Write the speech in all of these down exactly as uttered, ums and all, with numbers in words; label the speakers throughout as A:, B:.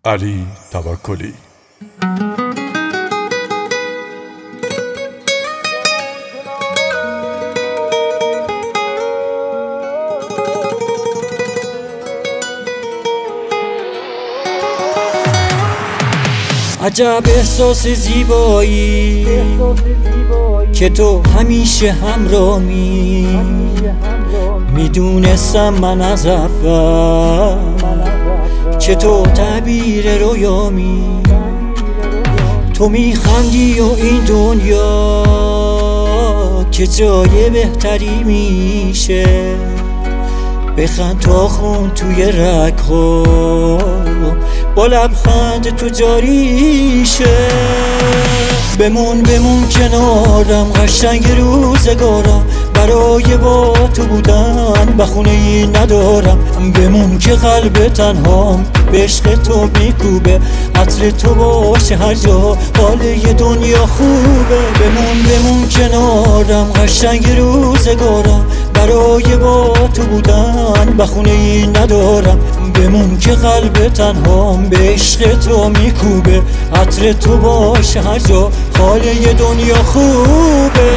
A: علی توکلی.
B: عجب احساس زیبایی که تو همیشه همراهی. میدونستم من از اول که تو تعبیر رویامی. تو میخندی و این دنیا که جای بهتری میشه. بخند تا خون توی رگ‌ها با لبخند تو جاری شه. بمون بمون کنارم قشنگ روزگارم، برای با تو بودن بخونه ای ندارم. بمون که قلب تنهام به عشق تو میکوبه، عطر تو باشه هر جا حال یه دنیا خوبه. بمون بمون کنارم قشنگ روزگارم، برای با تو بودن بخونه ای ندارم. بمون که قلب تنهام به عشق تو میکوبه، عطر تو باشه هر جا حال یه دنیا خوبه.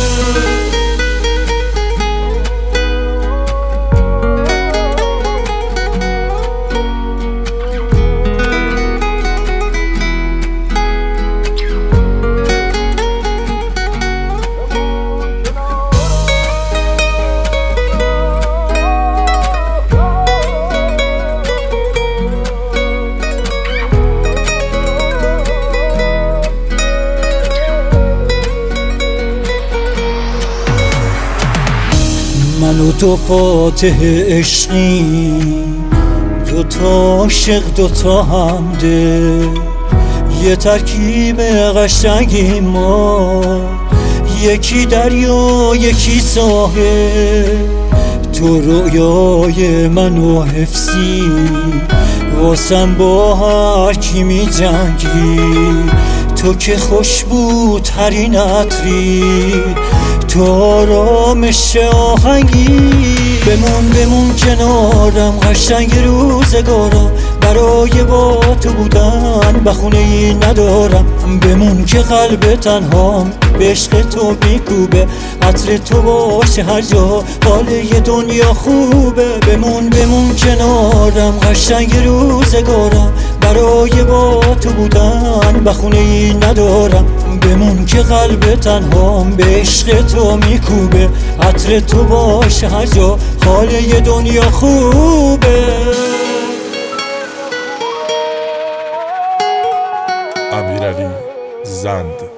B: من و تو فاتح عشقی، دو تا عاشق دو تا همده، یه ترکیب قشنگی ما. یکی دریا یکی ساحل، تو رویای من و حفظی، واسم با هر کی می جنگی. تو که خوشبوترین عطری، تو آرامش آهنگی. بمون بمون کنارم قشنگ روزگارم، برای با تو بودن بخونه ای ندارم. بمون که قلب تنهام به عشق تو میکوبه، عطر تو باشه هر جا حال یه دنیا خوبه. بمون بمون کنارم قشنگ روزگارم، برای با تو بودن بخونه ای ندارم. بمون که قلب تنهام به عشق تو میکوبه، عطر تو باشه هر جا حال یه دنیا خوبه.
A: امیرعلی زند.